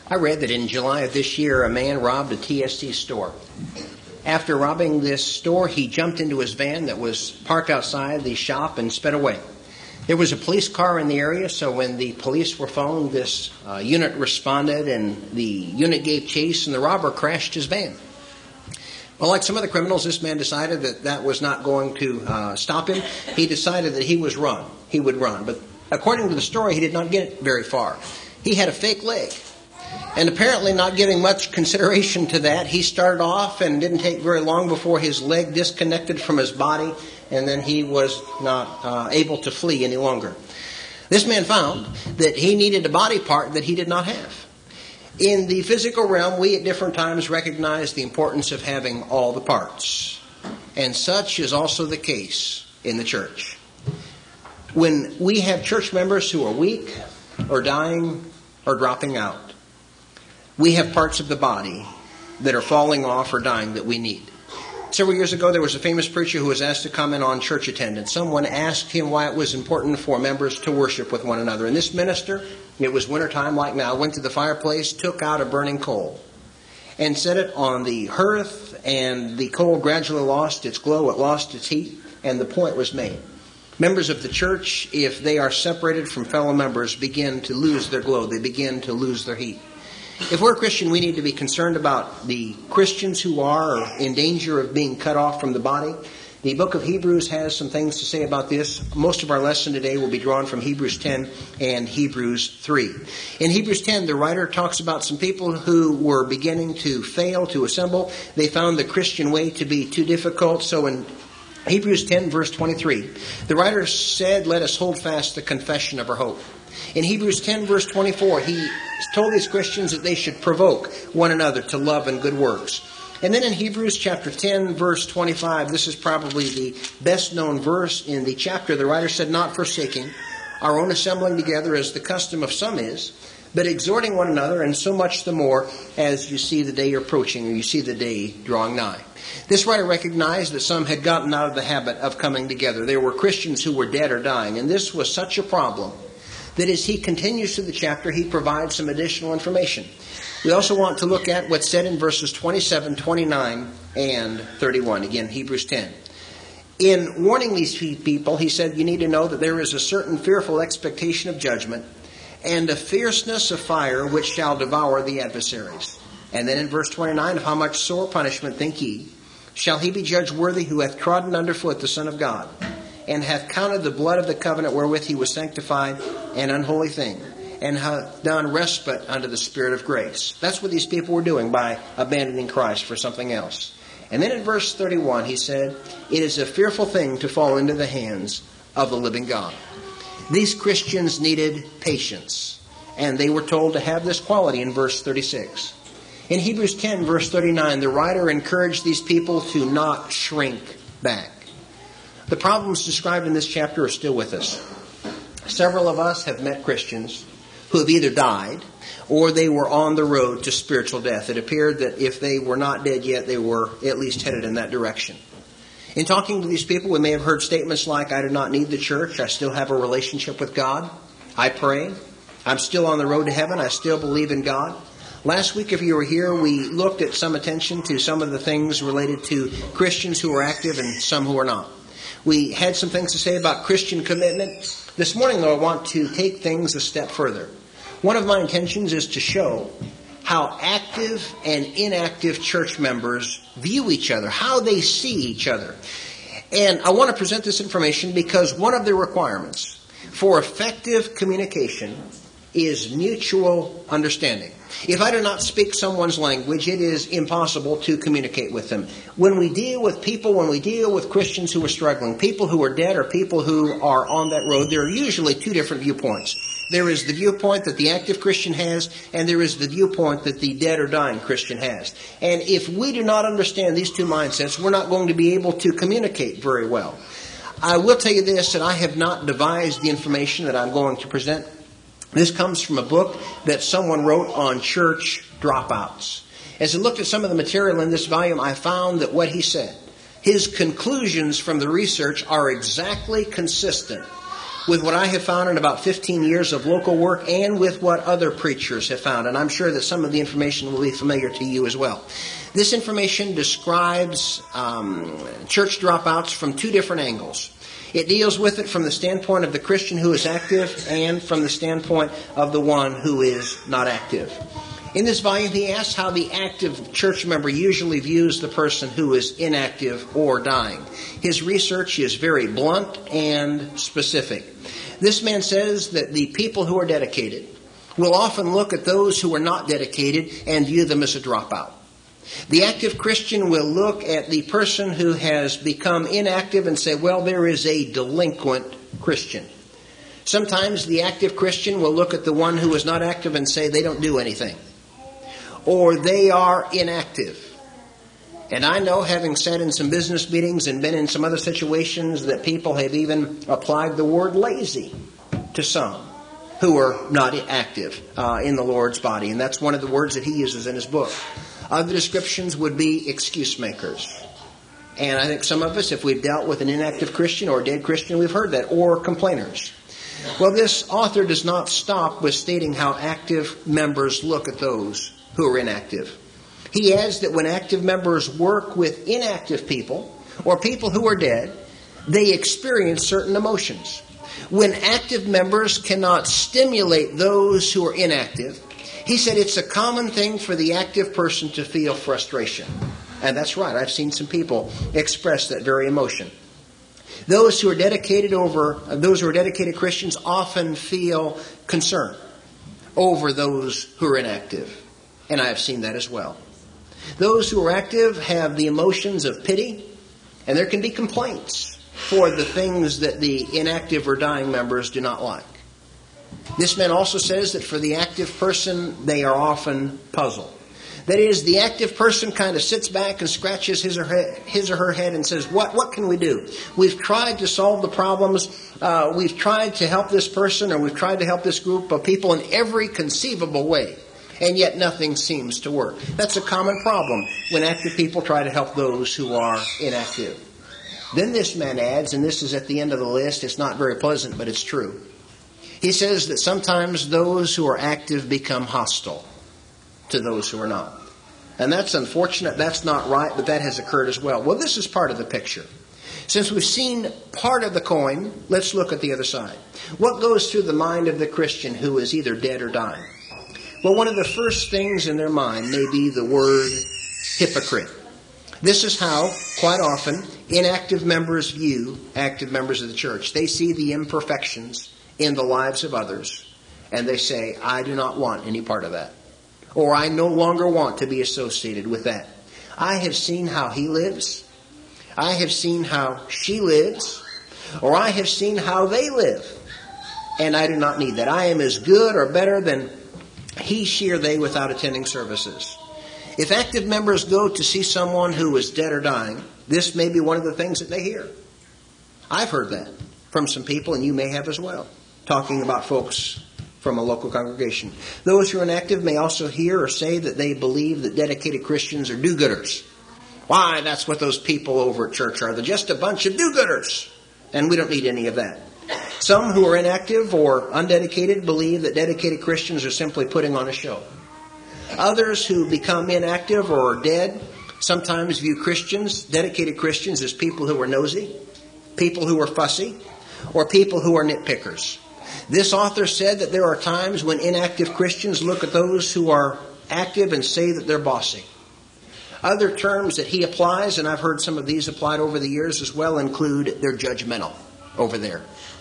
I read that in July of this year, a man robbed a TSC store. After robbing this store, he jumped into his van that was parked outside the shop and sped away. There was a police car in the area, so when the police were phoned, this unit responded, and the unit gave chase, and the robber crashed his van. Well, like some other criminals, this man decided that was not going to stop him. He decided that he would run. But according to the story, he did not get very far. He had a fake leg. And apparently not giving much consideration to that, he started off and didn't take very long before his leg disconnected from his body, and then he was not able to flee any longer. This man found that he needed a body part that he did not have. In the physical realm, we at different times recognize the importance of having all the parts. And such is also the case in the church. When we have church members who are weak or dying or dropping out, we have parts of the body that are falling off or dying that we need. Several years ago, there was a famous preacher who was asked to comment on church attendance. Someone asked him why it was important for members to worship with one another. And this minister, it was wintertime like now, went to the fireplace, took out a burning coal, and set it on the hearth, and the coal gradually lost its glow, it lost its heat, and the point was made. Members of the church, if they are separated from fellow members, begin to lose their glow. They begin to lose their heat. If we're a Christian, we need to be concerned about the Christians who are in danger of being cut off from the body. The book of Hebrews has some things to say about this. Most of our lesson today will be drawn from Hebrews 10 and Hebrews 3. In Hebrews 10, the writer talks about some people who were beginning to fail to assemble. They found the Christian way to be too difficult. So in Hebrews 10, verse 23, the writer said, "Let us hold fast the confession of our hope." In Hebrews 10, verse 24, he told these Christians that they should provoke one another to love and good works. And then in Hebrews chapter 10, verse 25, this is probably the best known verse in the chapter. The writer said, "Not forsaking our own assembling together as the custom of some is, but exhorting one another, and so much the more as you see the day approaching," or you see the day drawing nigh. This writer recognized that some had gotten out of the habit of coming together. There were Christians who were dead or dying, and this was such a problem that as he continues through the chapter, he provides some additional information. We also want to look at what's said in verses 27, 29, and 31. Again, Hebrews 10. In warning these people, he said, you need to know that there is a certain fearful expectation of judgment and a fierceness of fire which shall devour the adversaries. And then in verse 29, of how much sore punishment think ye, shall he be judged worthy who hath trodden underfoot the Son of God, and hath counted the blood of the covenant wherewith he was sanctified an unholy thing, and hath done respite unto the Spirit of grace. That's what these people were doing by abandoning Christ for something else. And then in verse 31, he said, it is a fearful thing to fall into the hands of the living God. These Christians needed patience, and they were told to have this quality in verse 36. In Hebrews 10, verse 39, the writer encouraged these people to not shrink back. The problems described in this chapter are still with us. Several of us have met Christians who have either died or they were on the road to spiritual death. It appeared that if they were not dead yet, they were at least headed in that direction. In talking to these people, we may have heard statements like, I do not need the church. I still have a relationship with God. I pray. I'm still on the road to heaven. I still believe in God. Last week, if you were here, we looked at some attention to some of the things related to Christians who are active and some who are not. We had some things to say about Christian commitment. This morning, though, I want to take things a step further. One of my intentions is to show how active and inactive church members view each other, how they see each other. And I want to present this information because one of the requirements for effective communication is mutual understanding. If I do not speak someone's language, it is impossible to communicate with them. When we deal with people, when we deal with Christians who are struggling, people who are dead or people who are on that road, there are usually two different viewpoints. There is the viewpoint that the active Christian has, and there is the viewpoint that the dead or dying Christian has. And if we do not understand these two mindsets, we're not going to be able to communicate very well. I will tell you this, that I have not devised the information that I'm going to present. This comes from a book that someone wrote on church dropouts. As I looked at some of the material in this volume, I found that what he said, his conclusions from the research are exactly consistent with what I have found in about 15 years of local work and with what other preachers have found. And I'm sure that some of the information will be familiar to you as well. This information describes church dropouts from two different angles. It deals with it from the standpoint of the Christian who is active and from the standpoint of the one who is not active. In this volume, he asks how the active church member usually views the person who is inactive or dying. His research is very blunt and specific. This man says that the people who are dedicated will often look at those who are not dedicated and view them as a dropout. The active Christian will look at the person who has become inactive and say, well, there is a delinquent Christian. Sometimes the active Christian will look at the one who is not active and say they don't do anything, or they are inactive. And I know, having sat in some business meetings and been in some other situations, that people have even applied the word lazy to some who are not active in the Lord's body. And that's one of the words that he uses in his book. Other descriptions would be excuse makers. And I think some of us, if we've dealt with an inactive Christian or a dead Christian, we've heard that, or complainers. Well, this author does not stop with stating how active members look at those who are inactive. He adds that when active members work with inactive people or people who are dead, they experience certain emotions. When active members cannot stimulate those who are inactive, he said it's a common thing for the active person to feel frustration. And that's right. I've seen some people express that very emotion. Those who are dedicated Christians often feel concern over those who are inactive. And I have seen that as well. Those who are active have the emotions of pity, and there can be complaints for the things that the inactive or dying members do not like. This man also says that for the active person, they are often puzzled. That is, the active person kind of sits back and scratches his or her head and says, what can we do? We've tried to solve the problems. We've tried to help this person, or we've tried to help this group of people in every conceivable way. And yet nothing seems to work. That's a common problem when active people try to help those who are inactive. Then this man adds, and this is at the end of the list, it's not very pleasant, but it's true. He says that sometimes those who are active become hostile to those who are not. And that's unfortunate. That's not right, but that has occurred as well. Well, this is part of the picture. Since we've seen part of the coin, let's look at the other side. What goes through the mind of the Christian who is either dead or dying? Well, one of the first things in their mind may be the word hypocrite. This is how, quite often, inactive members view active members of the church. They see the imperfections in the lives of others, and they say, I do not want any part of that. Or I no longer want to be associated with that. I have seen how he lives. I have seen how she lives. Or I have seen how they live. And I do not need that. I am as good or better than he, she, or they without attending services. If active members go to see someone who is dead or dying, this may be one of the things that they hear. I've heard that from some people, and you may have as well, talking about folks from a local congregation. Those who are inactive may also hear or say that they believe that dedicated Christians are do-gooders. Why, that's what those people over at church are. They're just a bunch of do-gooders, and we don't need any of that. Some who are inactive or undedicated believe that dedicated Christians are simply putting on a show. Others who become inactive or are dead sometimes view Christians, dedicated Christians, as people who are nosy, people who are fussy, or people who are nitpickers. This author said that there are times when inactive Christians look at those who are active and say that they're bossy. Other terms that he applies, and I've heard some of these applied over the years as well, include they're judgmental over there.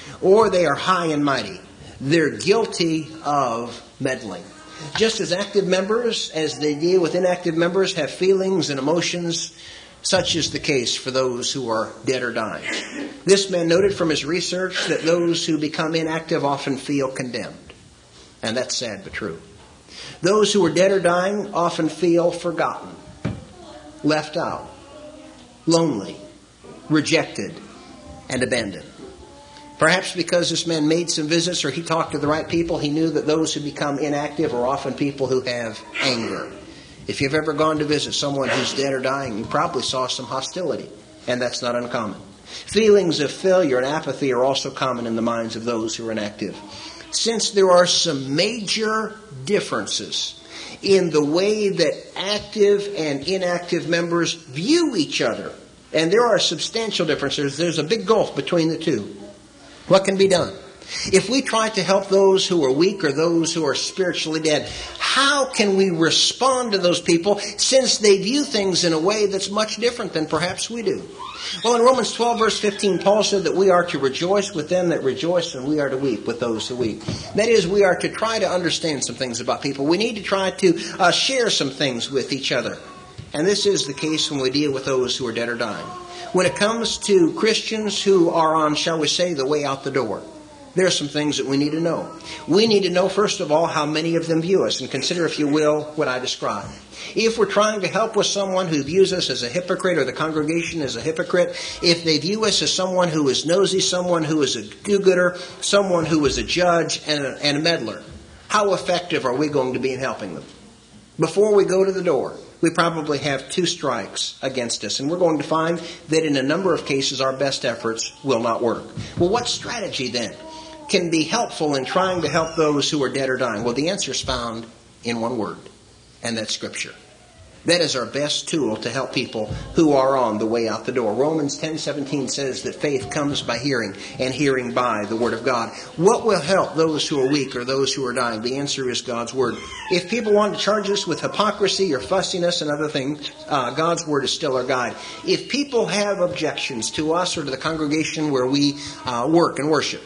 Or they are high and mighty. They're guilty of meddling. Just as active members, as they deal with inactive members, have feelings and emotions, such is the case for those who are dead or dying. This man noted from his research that those who become inactive often feel condemned. And that's sad but true. Those who are dead or dying often feel forgotten, left out, lonely, rejected, and abandoned. Perhaps because this man made some visits or he talked to the right people, he knew that those who become inactive are often people who have anger. If you've ever gone to visit someone who's dead or dying, you probably saw some hostility, and that's not uncommon. Feelings of failure and apathy are also common in the minds of those who are inactive. Since there are some major differences in the way that active and inactive members view each other, and there are substantial differences, there's a big gulf between the two. What can be done? If we try to help those who are weak or those who are spiritually dead, how can we respond to those people since they view things in a way that's much different than perhaps we do? Well, in Romans 12, verse 15, Paul said that we are to rejoice with them that rejoice, and we are to weep with those who weep. That is, we are to try to understand some things about people. We need to try to share some things with each other. And this is the case when we deal with those who are dead or dying. When it comes to Christians who are on, shall we say, the way out the door, there are some things that we need to know. We need to know, first of all, how many of them view us. And consider, if you will, what I described. If we're trying to help with someone who views us as a hypocrite or the congregation as a hypocrite, if they view us as someone who is nosy, someone who is a do-gooder, someone who is a judge and a meddler, how effective are we going to be in helping them? Before we go to the door, we probably have 2 strikes against us. And we're going to find that in a number of cases, our best efforts will not work. Well, what strategy then can be helpful in trying to help those who are dead or dying? Well, the answer is found in one word, and that's Scripture. That is our best tool to help people who are on the way out the door. Romans 10:17 says that faith comes by hearing, and hearing by the Word of God. What will help those who are weak or those who are dying? The answer is God's Word. If people want to charge us with hypocrisy or fussiness and other things, God's Word is still our guide. If people have objections to us or to the congregation where we work and worship,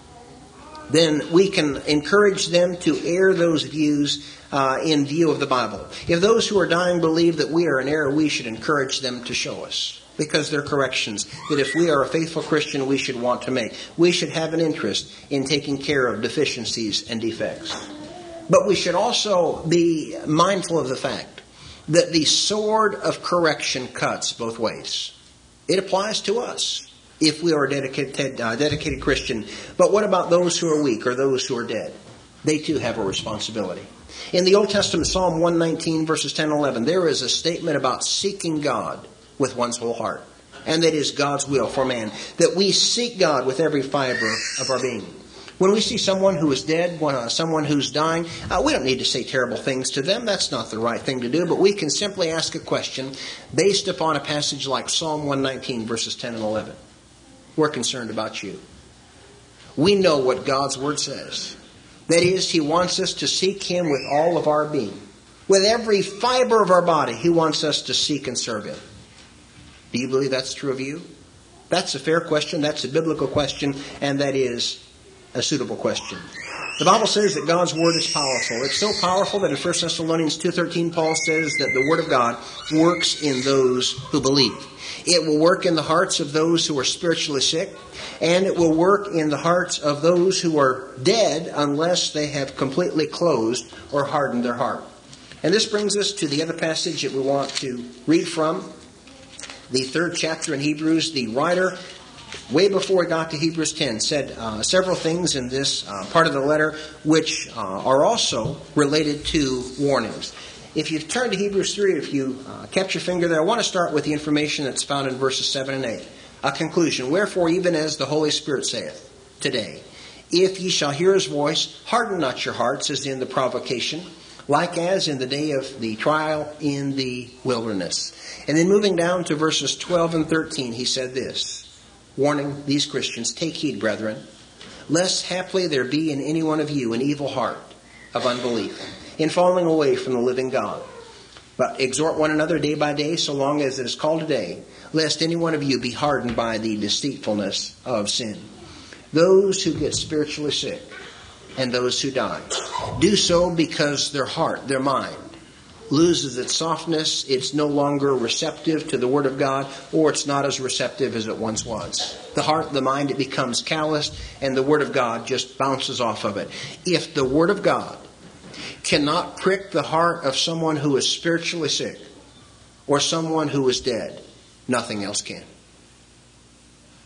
then we can encourage them to air those views in view of the Bible. If those who are dying believe that we are in error, we should encourage them to show us, because they're corrections that if we are a faithful Christian, we should want to make. We should have an interest in taking care of deficiencies and defects. But we should also be mindful of the fact that the sword of correction cuts both ways. It applies to us if we are a dedicated Christian. But what about those who are weak or those who are dead? They too have a responsibility. In the Old Testament, Psalm 119, verses 10 and 11, there is a statement about seeking God with one's whole heart. And that is God's will for man, that we seek God with every fiber of our being. When we see someone who is dead, someone who's dying, we don't need to say terrible things to them. That's not the right thing to do. But we can simply ask a question based upon a passage like Psalm 119, verses 10 and 11. We're concerned about you. We know what God's Word says. That is, He wants us to seek Him with all of our being. With every fiber of our body, He wants us to seek and serve Him. Do you believe that's true of you? That's a fair question. That's a biblical question. And that is a suitable question. The Bible says that God's Word is powerful. It's so powerful that in 1 Thessalonians 2:13, Paul says that the Word of God works in those who believe. It will work in the hearts of those who are spiritually sick, and it will work in the hearts of those who are dead unless they have completely closed or hardened their heart. And this brings us to the other passage that we want to read from, the 3rd chapter in Hebrews. The writer, way before he got to Hebrews 10, said several things in this part of the letter which are also related to warnings. If you turn to Hebrews 3, if you kept your finger there, I want to start with the information that's found in verses 7 and 8. A conclusion. Wherefore, even as the Holy Spirit saith today, if ye shall hear His voice, harden not your hearts as in the provocation, like as in the day of the trial in the wilderness. And then moving down to verses 12 and 13, he said this, warning these Christians, take heed, brethren, lest haply there be in any one of you an evil heart of unbelief, in falling away from the living God. But exhort one another day by day, so long as it is called today, lest any one of you be hardened by the deceitfulness of sin. Those who get spiritually sick and those who die do so because their heart, their mind, loses its softness. It's no longer receptive to the Word of God, or it's not as receptive as it once was. The heart, the mind, it becomes calloused, and the Word of God just bounces off of it. If the Word of God cannot prick the heart of someone who is spiritually sick or someone who is dead, nothing else can.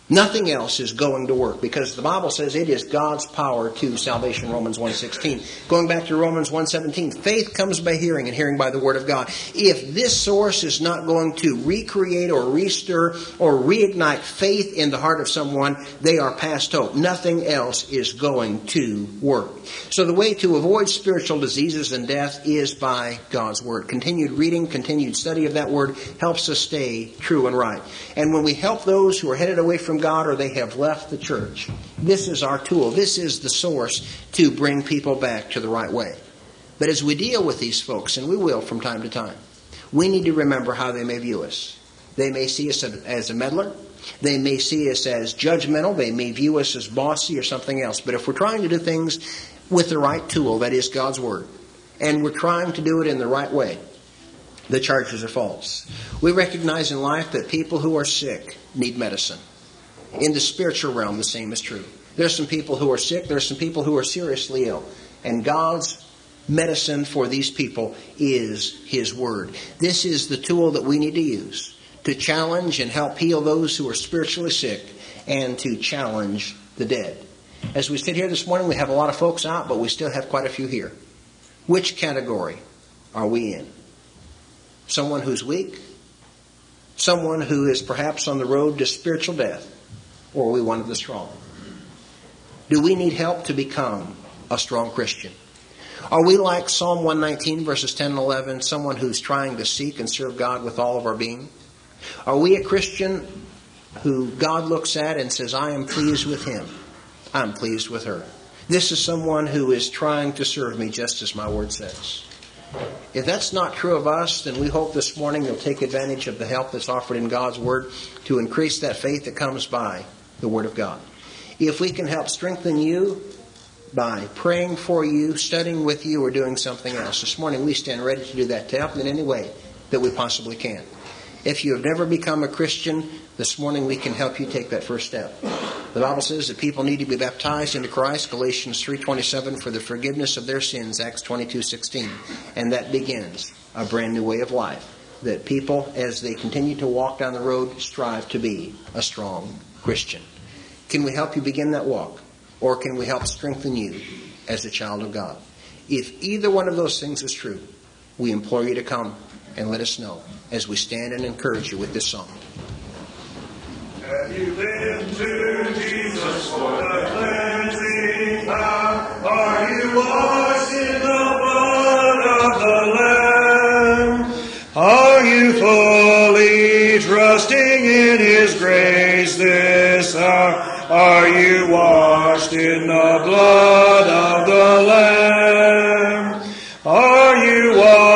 Nothing else is going to work because the Bible says it is God's power to salvation, Romans 1:16. Going back to Romans 1:17, faith comes by hearing and hearing by the Word of God. If this source is not going to recreate or restir or reignite faith in the heart of someone, they are past hope. Nothing else is going to work. So the way to avoid spiritual diseases and death is by God's Word. Continued reading, continued study of that Word helps us stay true and right. And when we help those who are headed away from God or they have left the church, this is our tool. This is the source to bring people back to the right way. But as we deal with these folks, and we will from time to time, we need to remember how they may view us. They may see us as a meddler. They may see us as judgmental. They may view us as bossy or something else. But if we're trying to do things with the right tool, that is God's Word, and we're trying to do it in the right way, the charges are false. We recognize in life that people who are sick need medicine. In the spiritual realm, the same is true. There's some people who are sick. There's some people who are seriously ill. And God's medicine for these people is His Word. This is the tool that we need to use to challenge and help heal those who are spiritually sick and to challenge the dead. As we sit here this morning, we have a lot of folks out, but we still have quite a few here. Which category are we in? Someone who's weak? Someone who is perhaps on the road to spiritual death? Or are we one of the strong? Do we need help to become a strong Christian? Are we like Psalm 119 verses 10 and 11, someone who's trying to seek and serve God with all of our being? Are we a Christian who God looks at and says, I am pleased with him, I'm pleased with her? This is someone who is trying to serve me just as my Word says. If that's not true of us, then we hope this morning you'll take advantage of the help that's offered in God's Word to increase that faith that comes by the Word of God. If we can help strengthen you by praying for you, studying with you, or doing something else, this morning we stand ready to do that, to help in any way that we possibly can. If you have never become a Christian, this morning we can help you take that first step. The Bible says that people need to be baptized into Christ, Galatians 3:27, for the forgiveness of their sins, Acts 22:16. And that begins a brand new way of life that people, as they continue to walk down the road, strive to be a strong Christian. Can we help you begin that walk? Or can we help strengthen you as a child of God? If either one of those things is true, we implore you to come and let us know as we stand and encourage you with this song. Have you been to Jesus for the cleansing power? Are you washed in the blood of the Lamb? Are you fully trusting in His grace this hour? Are you washed in the blood of the Lamb? Are you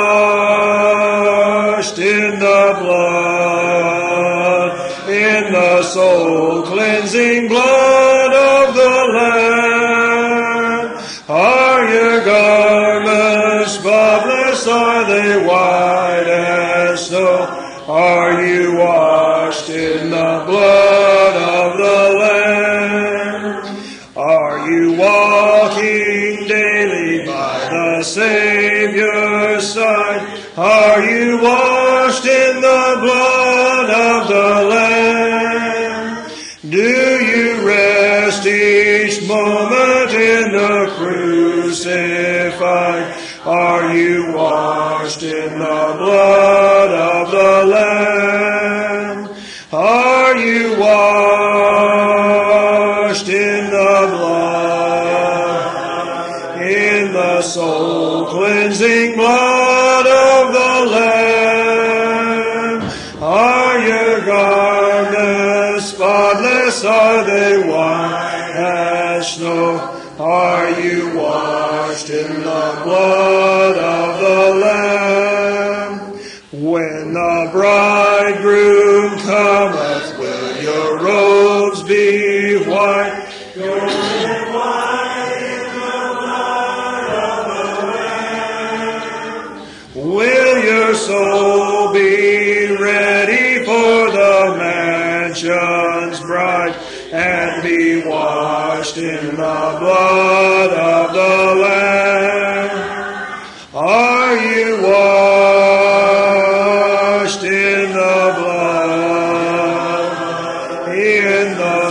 washed in the blood, in the soul-cleansing blood of the Lamb? Are your garments spotless? Are they white as snow? Are you washed in the blood of the Lamb? Are you walking daily by the Savior's side? Are you washed in the blood of the Lamb? Do you rest each moment in the crucified? Are you washed in the blood of the Lamb? Are you washed in the blood, in the soul-cleansing blood of the Lamb? Are your garments spotless? Are they white as snow? Are you washed in the blood of the Lamb? When the bridegroom cometh, will your robes be white? Golden white in the blood of the Lamb. Will your soul be ready for the mansion's bride, and be washed in the blood of the Lamb? Are you washed in the blood, in the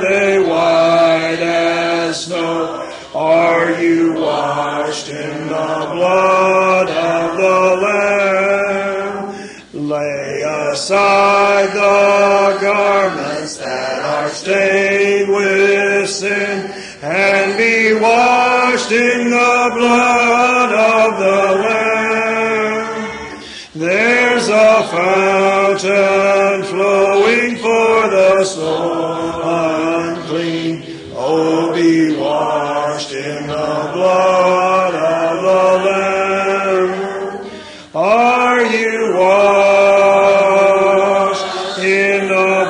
they white as snow? Are you washed in the blood of the Lamb? Lay aside the garments that are stained with sin, and be washed in the blood of the Lamb. There's a fountain flowing for the soul unclean. Oh, be washed in the blood of the Lamb. Are you washed in the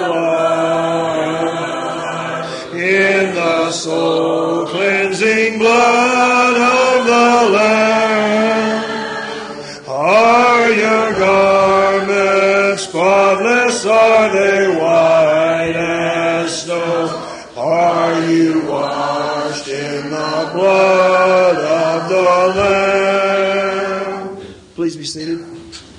blood, in the soul-cleansing blood of the Lamb? Are your garments spotless? Are they white as snow? Are you washed in the blood of the Lamb? Please be seated.